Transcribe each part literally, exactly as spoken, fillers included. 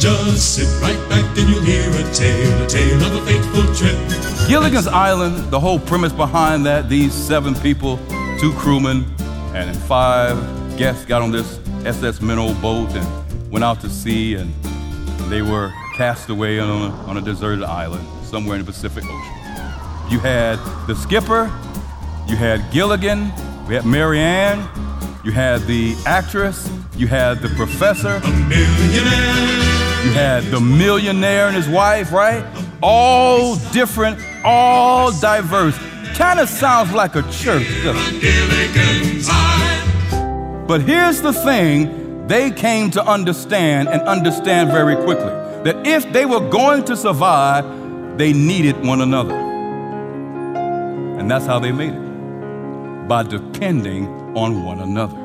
Just sit right back and you'll hear a tale, a tale of a fateful trip. Gilligan's Island, the whole premise behind that, these seven people, two crewmen, and five guests got on this S S Minnow boat and went out to sea, and they were cast away on a, on a deserted island somewhere in the Pacific Ocean. You had the skipper, you had Gilligan, we had Mary Ann, you had the actress, you had the professor, A millionaire. you had the millionaire and his wife, right? All different, all diverse. Kind of sounds like a church, doesn't it? Gilligan's Island. But here's the thing they came to understand, and understand very quickly, that if they were going to survive, they needed one another. And that's how they made it, by depending on one another.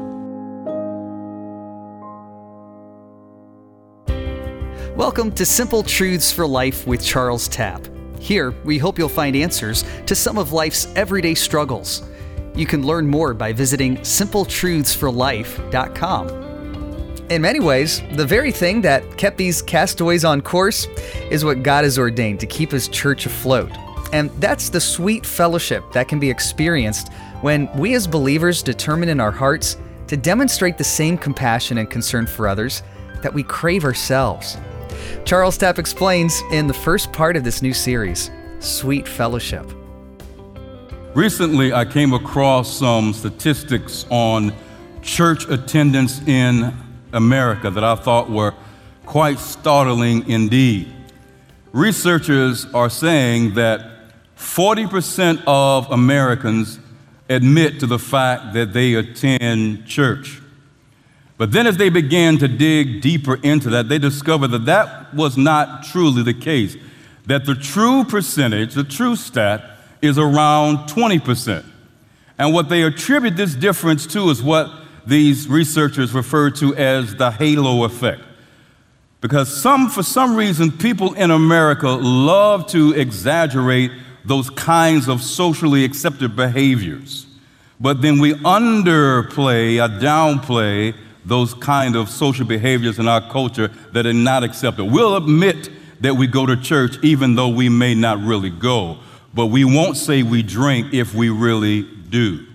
Welcome to Simple Truths for Life with Charles Tapp. Here, we hope you'll find answers to some of life's everyday struggles. You can learn more by visiting simple truths for life dot com. In many ways, the very thing that kept these castaways on course is what God has ordained to keep His church afloat. And that's the sweet fellowship that can be experienced when we as believers determine in our hearts to demonstrate the same compassion and concern for others that we crave ourselves. Charles Tapp explains in the first part of this new series, Sweet Fellowship. Recently, I came across some statistics on church attendance in America that I thought were quite startling indeed. Researchers are saying that forty percent of Americans admit to the fact that they attend church. But then as they began to dig deeper into that, they discovered that that was not truly the case, that the true percentage, the true stat, is around twenty percent. And what they attribute this difference to is what these researchers refer to as the halo effect. Because some, for some reason, people in America love to exaggerate those kinds of socially accepted behaviors. But then we underplay or downplay those kind of social behaviors in our culture that are not accepted. We'll admit that we go to church even though we may not really go, but we won't say we drink if we really do.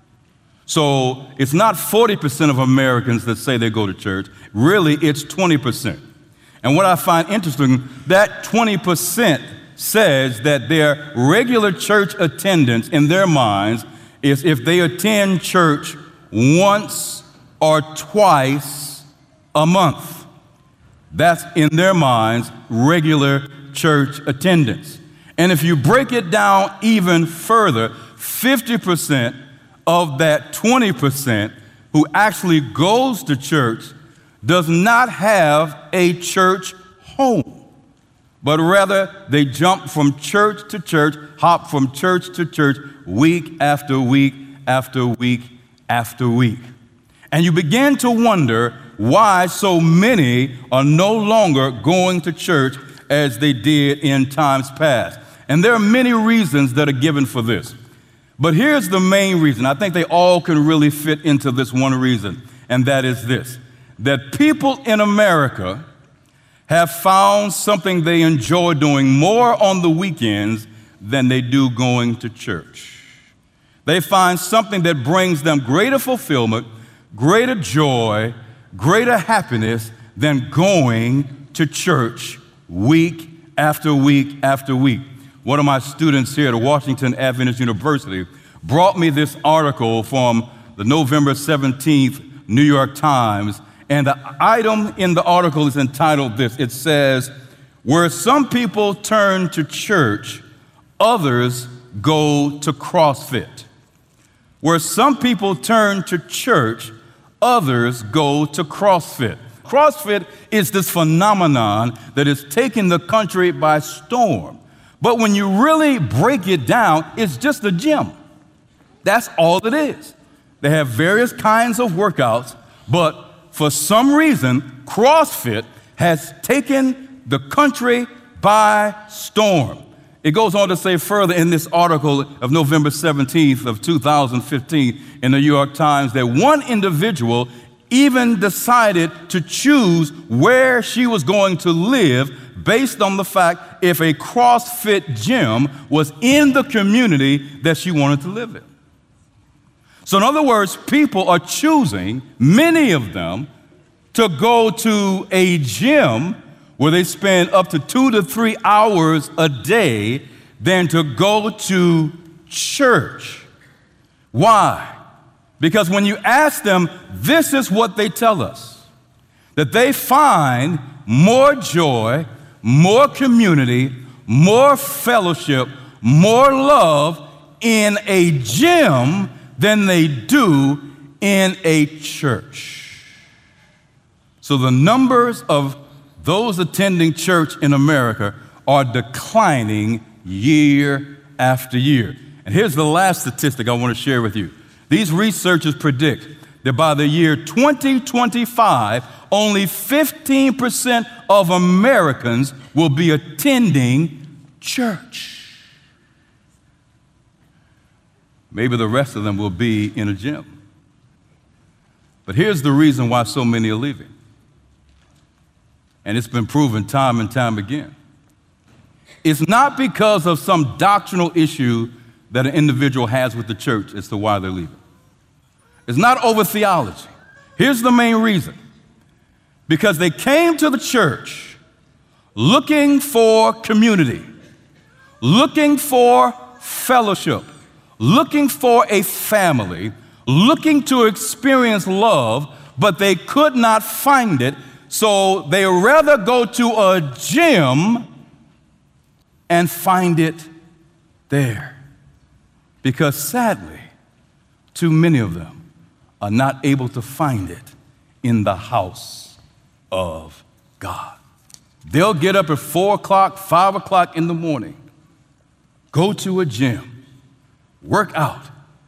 So it's not forty percent of Americans that say they go to church. Really, it's twenty percent. And what I find interesting, that twenty percent says that their regular church attendance in their minds is if they attend church once or twice a month. That's in their minds regular church attendance. And if you break it down even further, fifty percent of that twenty percent who actually goes to church does not have a church home, but rather they jump from church to church, hop from church to church, week after week after week after week. And you begin to wonder why so many are no longer going to church as they did in times past. And there are many reasons that are given for this. But here's the main reason. I think they all can really fit into this one reason, and that is this, that people in America have found something they enjoy doing more on the weekends than they do going to church. They find something that brings them greater fulfillment, greater joy, greater happiness than going to church week after week after week. One of my students here at Washington Adventist University brought me this article from the November seventeenth New York Times, and the item in the article is entitled this. It says, "Where some people turn to church, others go to CrossFit." Where some people turn to church, others go to CrossFit. CrossFit is this phenomenon that is taking the country by storm. But when you really break it down, it's just a gym. That's all it is. They have various kinds of workouts, but for some reason, CrossFit has taken the country by storm. It goes on to say further in this article of November seventeenth of two thousand fifteen in the New York Times that one individual even decided to choose where she was going to live based on the fact if a CrossFit gym was in the community that she wanted to live in. So in other words, people are choosing, many of them, to go to a gym where they spend up to two to three hours a day than to go to church. Why? Because when you ask them, this is what they tell us, that they find more joy, more community, more fellowship, more love in a gym than they do in a church. So the numbers of those attending church in America are declining year after year. And here's the last statistic I want to share with you. These researchers predict that by the year twenty twenty-five, only fifteen percent of Americans will be attending church. Maybe the rest of them will be in a gym. But here's the reason why so many are leaving. And it's been proven time and time again. It's not because of some doctrinal issue that an individual has with the church as to why they're leaving. It's not over theology. Here's the main reason. Because they came to the church looking for community, looking for fellowship, looking for a family, looking to experience love, but they could not find it, so they rather go to a gym and find it there. Because sadly, too many of them are not able to find it in the house of God. They'll get up at four o'clock, five o'clock in the morning, go to a gym, work out,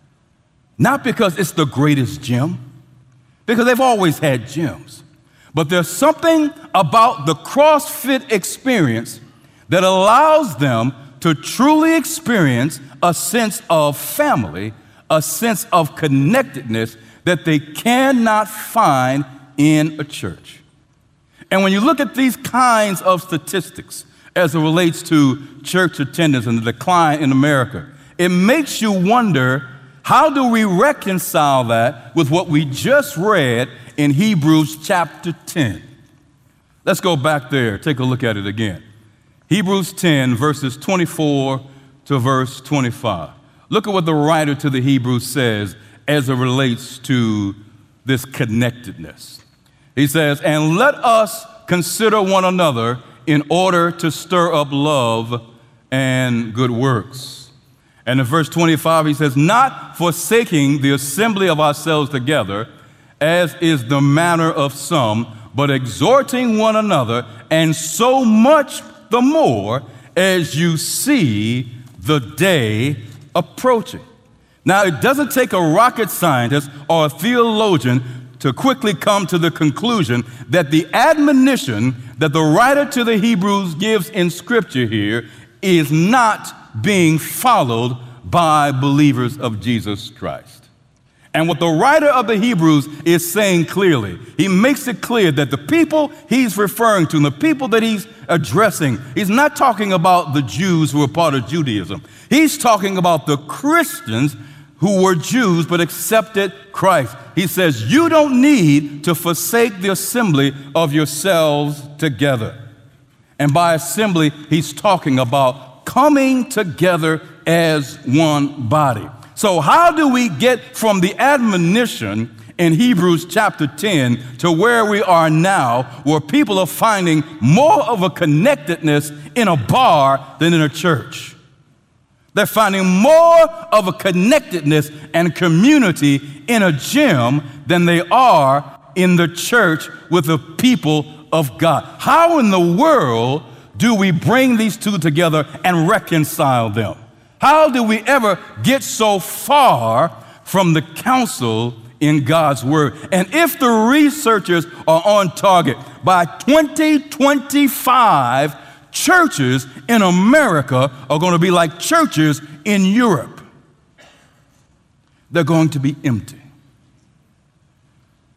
not because it's the greatest gym, because they've always had gyms, but there's something about the CrossFit experience that allows them to truly experience a sense of family, a sense of connectedness that they cannot find in a church. And when you look at these kinds of statistics as it relates to church attendance and the decline in America, it makes you wonder, how do we reconcile that with what we just read in Hebrews chapter ten? Let's go back there, take a look at it again. Hebrews ten, verses twenty-four to verse twenty-five. Look at what the writer to the Hebrews says as it relates to this connectedness. He says, and let us consider one another in order to stir up love and good works. And in verse twenty-five, he says, not forsaking the assembly of ourselves together, as is the manner of some, but exhorting one another, and so much the more as you see the day approaching. Now, it doesn't take a rocket scientist or a theologian to quickly come to the conclusion that the admonition that the writer to the Hebrews gives in Scripture here is not being followed by believers of Jesus Christ. And what the writer of the Hebrews is saying clearly, he makes it clear that the people he's referring to, and the people that he's addressing, he's not talking about the Jews who were part of Judaism. He's talking about the Christians who were Jews but accepted Christ. He says, you don't need to forsake the assembly of yourselves together. And by assembly, he's talking about coming together as one body. So how do we get from the admonition in Hebrews chapter ten to where we are now, where people are finding more of a connectedness in a bar than in a church? They're finding more of a connectedness and community in a gym than they are in the church with the people of God. How in the world do we bring these two together and reconcile them? How do we ever get so far from the counsel in God's word? And if the researchers are on target, by twenty twenty-five, churches in America are going to be like churches in Europe. They're going to be empty.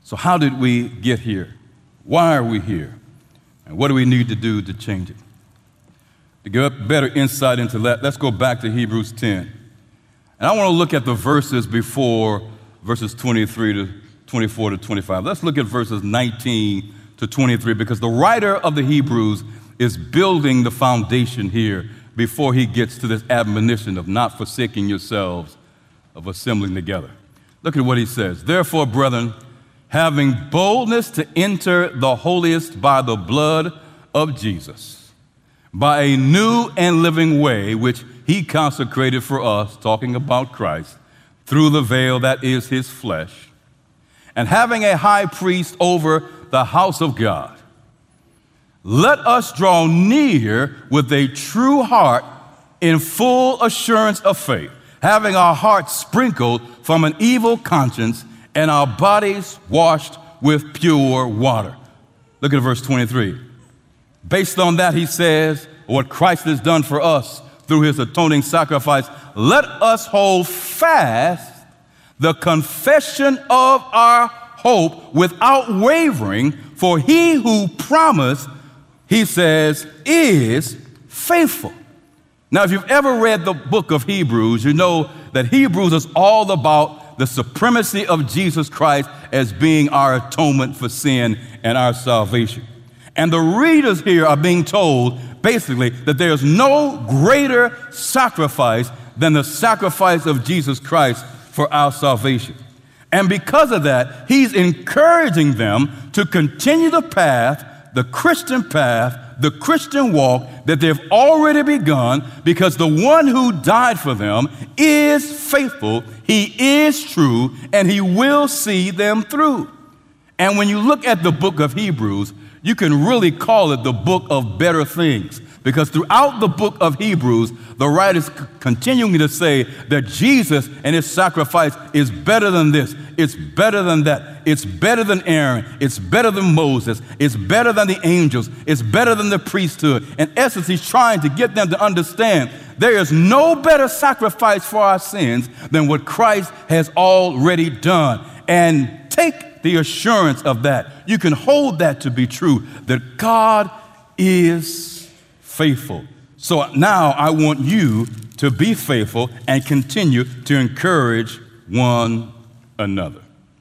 So how did we get here? Why are we here? And what do we need to do to change it? To get better insight into that, let's go back to Hebrews ten. And I want to look at the verses before verses twenty-three to twenty-four to twenty-five. Let's look at verses nineteen to twenty-three, because the writer of the Hebrews is building the foundation here before he gets to this admonition of not forsaking yourselves of assembling together. Look at what he says. Therefore, brethren, having boldness to enter the holiest by the blood of Jesus, by a new and living way which he consecrated for us, talking about Christ, through the veil that is his flesh, and having a high priest over the house of God, let us draw near with a true heart in full assurance of faith, having our hearts sprinkled from an evil conscience and our bodies washed with pure water. Look at verse twenty-three. Based on that, he says, what Christ has done for us through his atoning sacrifice, let us hold fast the confession of our hope without wavering, for he who promised, he says, is faithful. Now, if you've ever read the book of Hebrews, you know that Hebrews is all about the supremacy of Jesus Christ as being our atonement for sin and our salvation. And the readers here are being told, basically, that there's no greater sacrifice than the sacrifice of Jesus Christ for our salvation. And because of that, he's encouraging them to continue the path, the Christian path, the Christian walk that they've already begun, because the one who died for them is faithful, he is true, and he will see them through. And when you look at the book of Hebrews, you can really call it the book of better things, because throughout the book of Hebrews, the writer is c- continuing to say that Jesus and his sacrifice is better than this, it's better than that, it's better than Aaron, it's better than Moses, it's better than the angels, it's better than the priesthood. In essence, he's trying to get them to understand there is no better sacrifice for our sins than what Christ has already done. And take the assurance of that. You can hold that to be true, that God is faithful. So now I want you to be faithful and continue to encourage one another.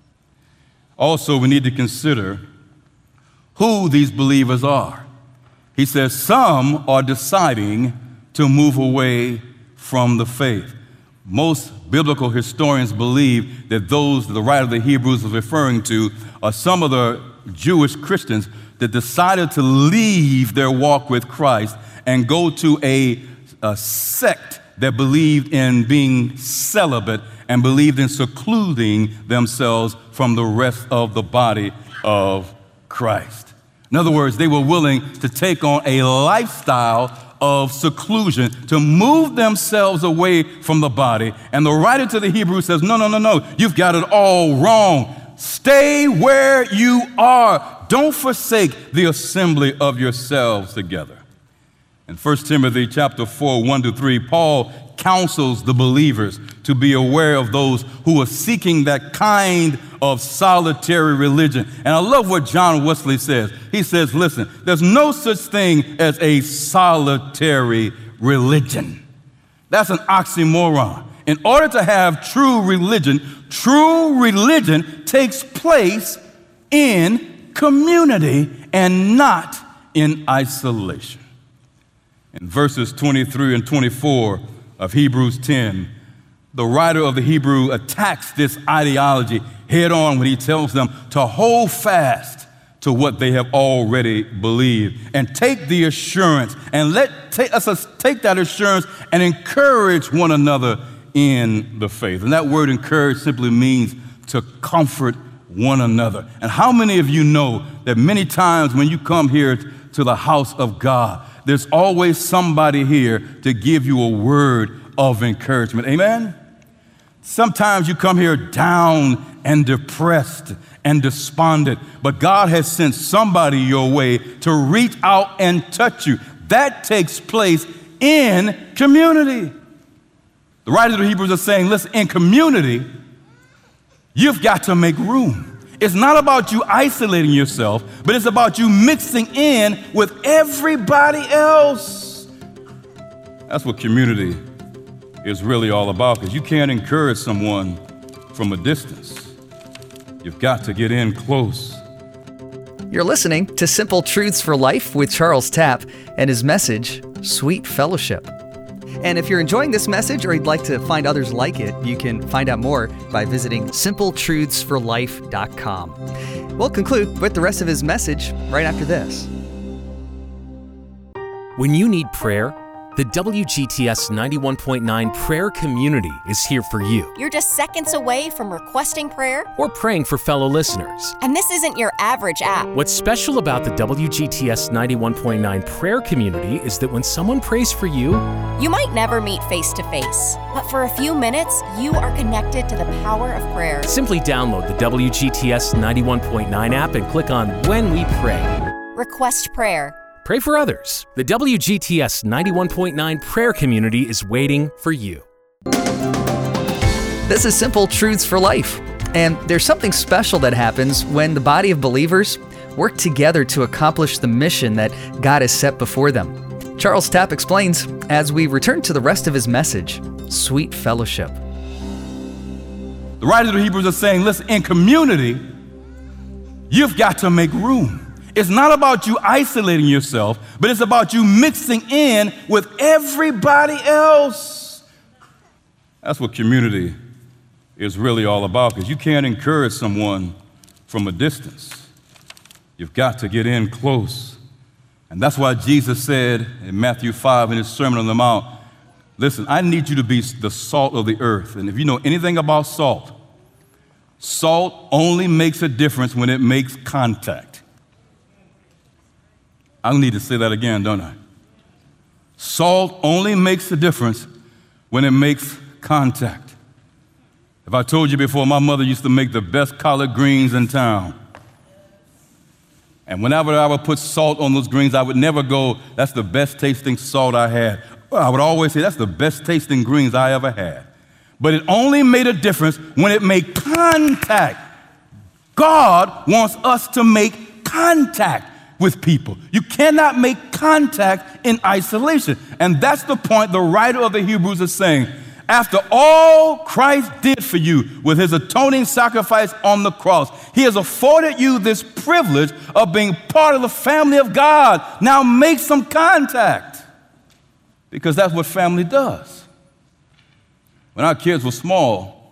Also, we need to consider who these believers are. He says some are deciding to move away from the faith. Most biblical historians believe that those that the writer of the Hebrews is referring to are some of the Jewish Christians that decided to leave their walk with Christ and go to a, a sect that believed in being celibate and believed in secluding themselves from the rest of the body of Christ. In other words, they were willing to take on a lifestyle of seclusion, to move themselves away from the body. And the writer to the Hebrews says, no, no, no, no, you've got it all wrong. Stay where you are. Don't forsake the assembly of yourselves together. In First Timothy chapter four, one to three, Paul counsels the believers to be aware of those who are seeking that kind of solitary religion. And I love what John Wesley says. He says, listen, there's no such thing as a solitary religion. That's an oxymoron. In order to have true religion, true religion takes place in community and not in isolation. In verses twenty-three and twenty-four of Hebrews ten, the writer of the Hebrew attacks this ideology head on when he tells them to hold fast to what they have already believed and take the assurance and let take, us take that assurance and encourage one another in the faith. And that word encourage simply means to comfort one another. And how many of you know that many times when you come here to the house of God, there's always somebody here to give you a word of encouragement. Amen? Sometimes you come here down and depressed and despondent, but God has sent somebody your way to reach out and touch you. That takes place in community. The writer of the Hebrews is saying, listen, in community, you've got to make room. It's not about you isolating yourself, but it's about you mixing in with everybody else. That's what community is really all about, because you can't encourage someone from a distance. You've got to get in close. You're listening to Simple Truths for Life with Charles Tapp and his message, Sweet Fellowship. And if you're enjoying this message or you'd like to find others like it, you can find out more by visiting simple truths for life dot com. We'll conclude with the rest of his message right after this. When you need prayer, the W G T S ninety-one point nine prayer community is here for you. You're just seconds away from requesting prayer or praying for fellow listeners. And this isn't your average app. What's special about the W G T S ninety-one point nine prayer community is that when someone prays for you, you might never meet face to face, but for a few minutes, you are connected to the power of prayer. Simply download the W G T S ninety-one point nine app and click on When We Pray. Request prayer. Pray for others. The W G T S ninety-one point nine prayer community is waiting for you. This is Simple Truths for Life, and there's something special that happens when the body of believers work together to accomplish the mission that God has set before them. Charles Tapp explains as we return to the rest of his message, Sweet Fellowship. The writer of the Hebrews is saying, listen, in community, you've got to make room. It's not about you isolating yourself, but it's about you mixing in with everybody else. That's what community is really all about, because you can't encourage someone from a distance. You've got to get in close. And that's why Jesus said in Matthew five in his Sermon on the Mount, listen, I need you to be the salt of the earth. And if you know anything about salt, salt only makes a difference when it makes contact. I need to say that again, don't I? Salt only makes a difference when it makes contact. If I told you before, my mother used to make the best collard greens in town. And whenever I would put salt on those greens, I would never go, that's the best tasting salt I had. I would always say, that's the best tasting greens I ever had. But it only made a difference when it made contact. God wants us to make contact with people. You cannot make contact in isolation. And that's the point the writer of the Hebrews is saying. After all Christ did for you with his atoning sacrifice on the cross, he has afforded you this privilege of being part of the family of God. Now make some contact, because that's what family does. When our kids were small,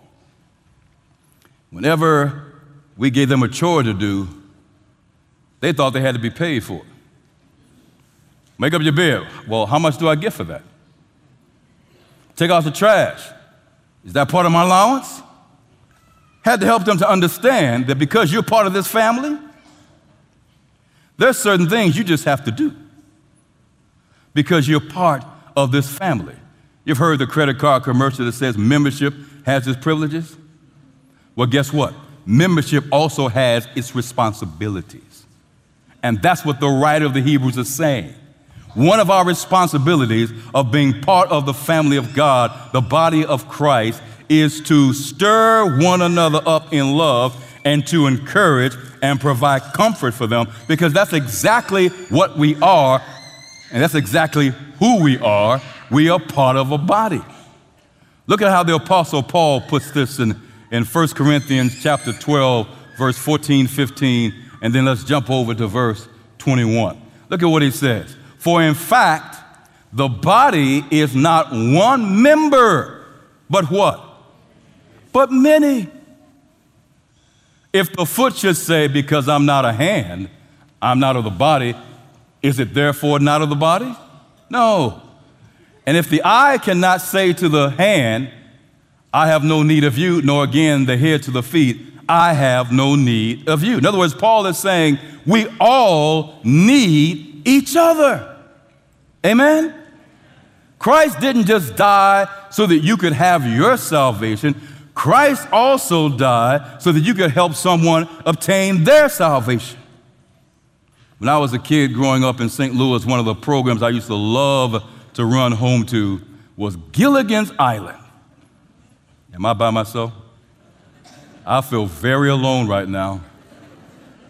whenever we gave them a chore to do, they thought they had to be paid for it. Make up your bed. Well, how much do I get for that? Take out the trash. Is that part of my allowance? Had to help them to understand that because you're part of this family, there's certain things you just have to do because you're part of this family. You've heard the credit card commercial that says membership has its privileges. Well, guess what? Membership also has its responsibilities. And that's what the writer of the Hebrews is saying. One of our responsibilities of being part of the family of God, the body of Christ, is to stir one another up in love and to encourage and provide comfort for them, because that's exactly what we are, and that's exactly who we are. We are part of a body. Look at how the Apostle Paul puts this in, in First Corinthians chapter twelve, verse fourteen, fifteen, and then let's jump over to verse twenty-one. Look at what he says. For in fact, the body is not one member, but what? But many. If the foot should say, because I'm not a hand, I'm not of the body, is it therefore not of the body? No. And if the eye cannot say to the hand, I have no need of you, nor again the head to the feet, I have no need of you. In other words, Paul is saying we all need each other. Amen? Christ didn't just die so that you could have your salvation. Christ also died so that you could help someone obtain their salvation. When I was a kid growing up in Saint Louis, one of the programs I used to love to run home to was Gilligan's Island. Am I by myself? I feel very alone right now.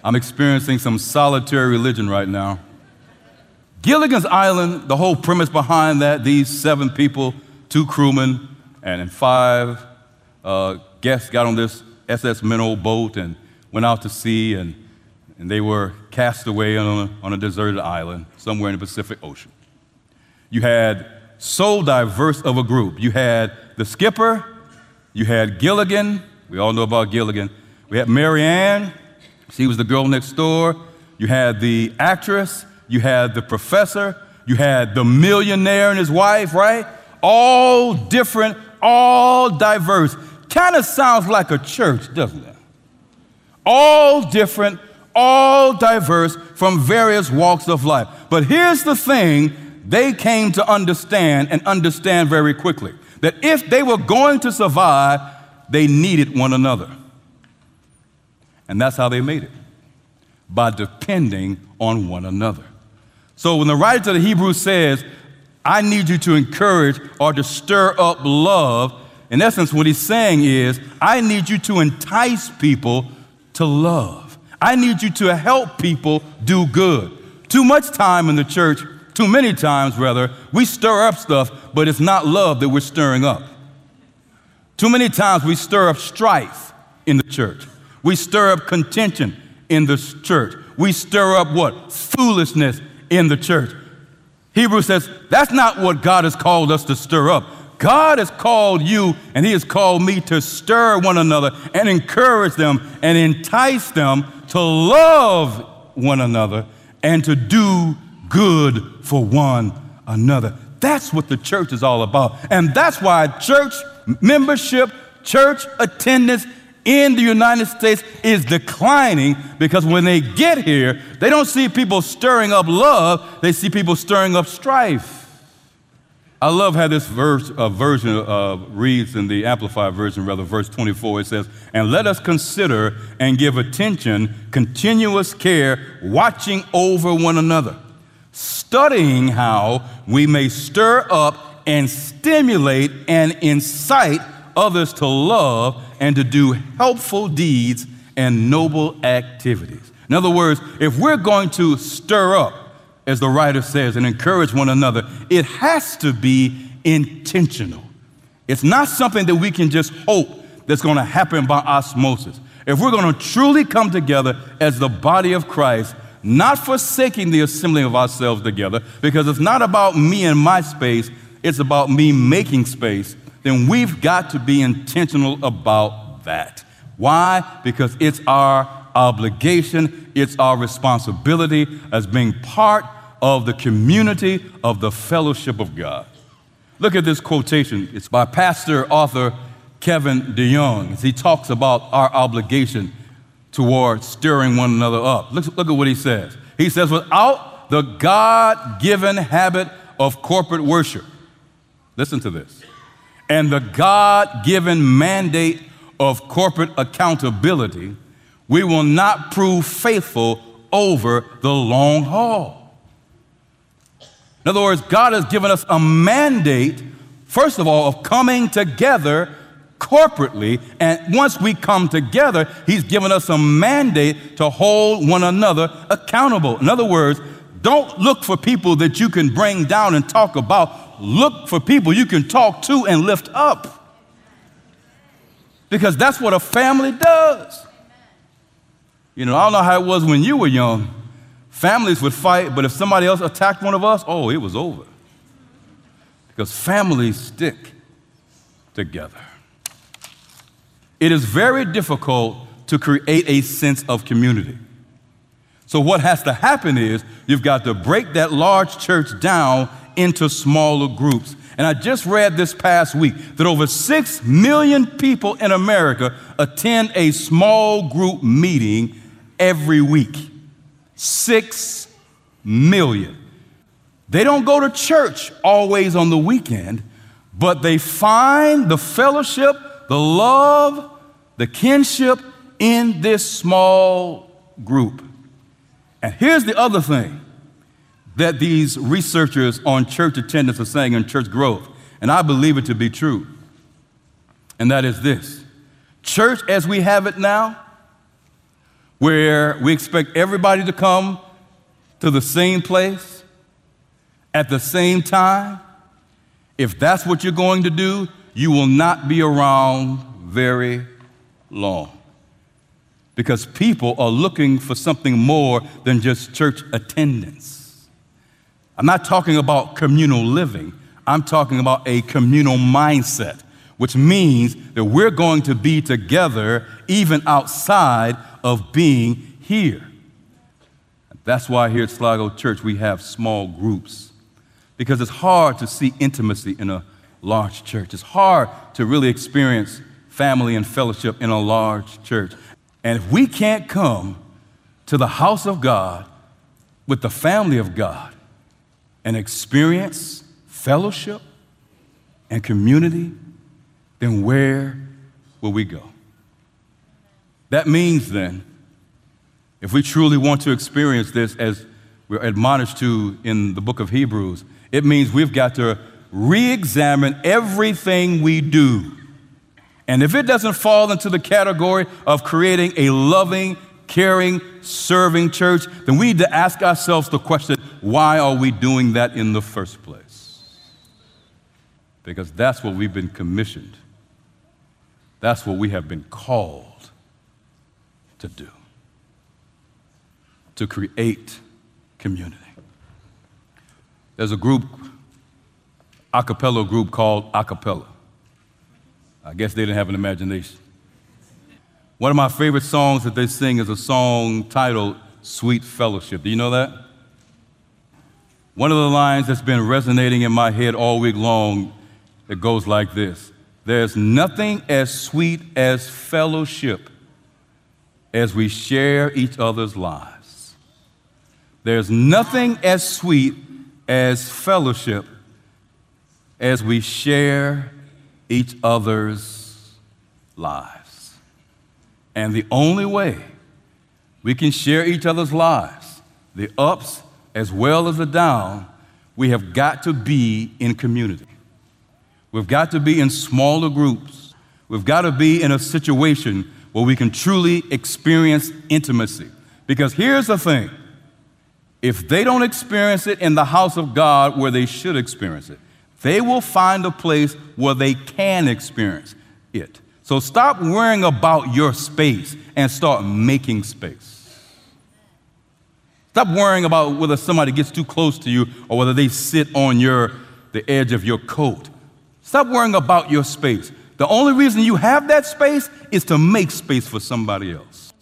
I'm experiencing some solitary religion right now. Gilligan's Island, the whole premise behind that, these seven people, two crewmen, and five uh, guests got on this S S Minnow boat and went out to sea, and, and they were cast away on a, on a deserted island somewhere in the Pacific Ocean. You had so diverse of a group. You had the skipper, you had Gilligan, we all know about Gilligan. We had Mary Ann, she was the girl next door. You had the actress, you had the professor, you had the millionaire and his wife, right? All different, all diverse. Kind of sounds like a church, doesn't it? All different, all diverse from various walks of life. But here's the thing they came to understand and understand very quickly, that if they were going to survive, they needed one another. And that's how they made it, by depending on one another. So when the writer to the Hebrews says, I need you to encourage or to stir up love, in essence, what he's saying is, I need you to entice people to love. I need you to help people do good. Too much time in the church, too many times rather, we stir up stuff, but it's not love that we're stirring up. Too many times we stir up strife in the church. We stir up contention in the church. We stir up what? Foolishness in the church. Hebrews says, that's not what God has called us to stir up. God has called you and he has called me to stir one another and encourage them and entice them to love one another and to do good for one another. That's what the church is all about. And that's why church membership, church attendance in the United States is declining, because when they get here, they don't see people stirring up love, they see people stirring up strife. I love how this verse, uh, version uh, reads in the Amplified version, rather, verse twenty-four. It says, and let us consider and give attention, continuous care, watching over one another, studying how we may stir up and stimulate and incite others to love and to do helpful deeds and noble activities. In other words, if we're going to stir up, as the writer says, and encourage one another, it has to be intentional. It's not something that we can just hope that's going to happen by osmosis. If we're going to truly come together as the body of Christ, not forsaking the assembling of ourselves together, because it's not about me and my space, it's about me making space, then we've got to be intentional about that. Why? Because it's our obligation, it's our responsibility as being part of the community of the fellowship of God. Look at this quotation. It's by pastor, author Kevin DeYoung. He talks about our obligation toward stirring one another up. Look, look at what he says. He says, without the God-given habit of corporate worship, listen to this, and the God-given mandate of corporate accountability, we will not prove faithful over the long haul. In other words, God has given us a mandate, first of all, of coming together corporately, and once we come together, he's given us a mandate to hold one another accountable. In other words, don't look for people that you can bring down and talk about. Look for people you can talk to and lift up. Because that's what a family does. You know, I don't know how it was when you were young. Families would fight, but if somebody else attacked one of us, oh, it was over. Because families stick together. It is very difficult to create a sense of community. So what has to happen is you've got to break that large church down into smaller groups. And I just read this past week that over six million people in America attend a small group meeting every week. Six million. They don't go to church always on the weekend, but they find the fellowship, the love, the kinship in this small group. And here's the other thing that these researchers on church attendance are saying in church growth, and I believe it to be true, and that is this. Church as we have it now where we expect everybody to come to the same place at the same time, if that's what you're going to do, you will not be around very long. Because people are looking for something more than just church attendance. I'm not talking about communal living. I'm talking about a communal mindset, which means that we're going to be together even outside of being here. That's why here at Sligo Church we have small groups, because it's hard to see intimacy in a large church. It's hard to really experience family and fellowship in a large church. And if we can't come to the house of God with the family of God and experience fellowship and community, then where will we go? That means then, if we truly want to experience this as we're admonished to in the book of Hebrews, it means we've got to re-examine everything we do. And if it doesn't fall into the category of creating a loving, caring, serving church, then we need to ask ourselves the question, why are we doing that in the first place? Because that's what we've been commissioned. That's what we have been called to do. To create community. There's a group, a cappella group called Acapella. I guess they didn't have an imagination. One of my favorite songs that they sing is a song titled Sweet Fellowship. Do you know that? One of the lines that's been resonating in my head all week long, it goes like this. There's nothing as sweet as fellowship as we share each other's lives. There's nothing as sweet as fellowship as we share each other's lives. And the only way we can share each other's lives, the ups as well as the down, we have got to be in community. We've got to be in smaller groups. We've got to be in a situation where we can truly experience intimacy. Because here's the thing. If they don't experience it in the house of God where they should experience it, they will find a place where they can experience it. So stop worrying about your space and start making space. Stop worrying about whether somebody gets too close to you or whether they sit on your, the edge of your coat. Stop worrying about your space. The only reason you have that space is to make space for somebody else.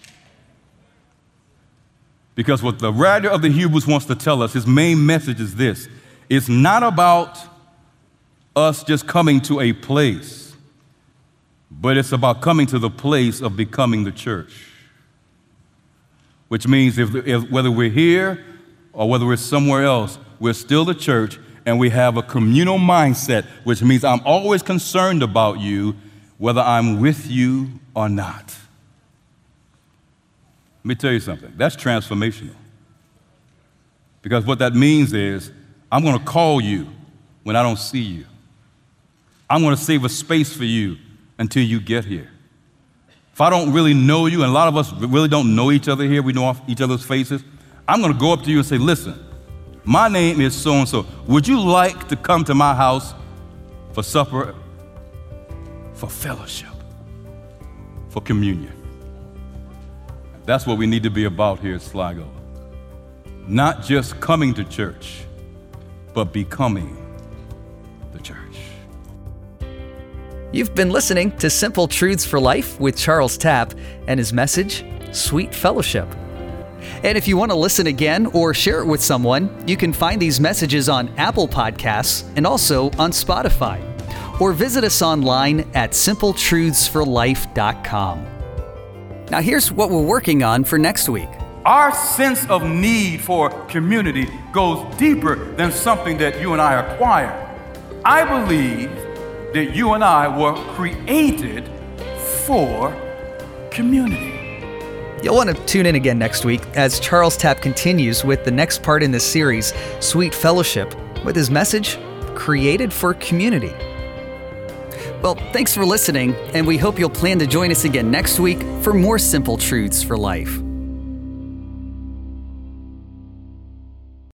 Because what the writer of the Hebrews wants to tell us, his main message is this. It's not about us just coming to a place, but it's about coming to the place of becoming the church. Which means if, if whether we're here or whether we're somewhere else, we're still the church and we have a communal mindset, which means I'm always concerned about you, whether I'm with you or not. Let me tell you something. That's transformational. Because what that means is I'm going to call you when I don't see you. I'm going to save a space for you until you get here. If I don't really know you, and a lot of us really don't know each other here, we know each other's faces, I'm going to go up to you and say, listen, my name is so-and-so. Would you like to come to my house for supper, for fellowship, for communion? That's what we need to be about here at Sligo. Not just coming to church, but becoming the church. You've been listening to Simple Truths for Life with Charles Tapp and his message, Sweet Fellowship. And if you want to listen again or share it with someone, you can find these messages on Apple Podcasts and also on Spotify. Or visit us online at simple truths for life dot com. Now here's what we're working on for next week. Our sense of need for community goes deeper than something that you and I acquire. I believe that you and I were created for community. You'll want to tune in again next week as Charles Tapp continues with the next part in this series, Sweet Fellowship, with his message, Created for Community. Well, thanks for listening, and we hope you'll plan to join us again next week for more Simple Truths for Life.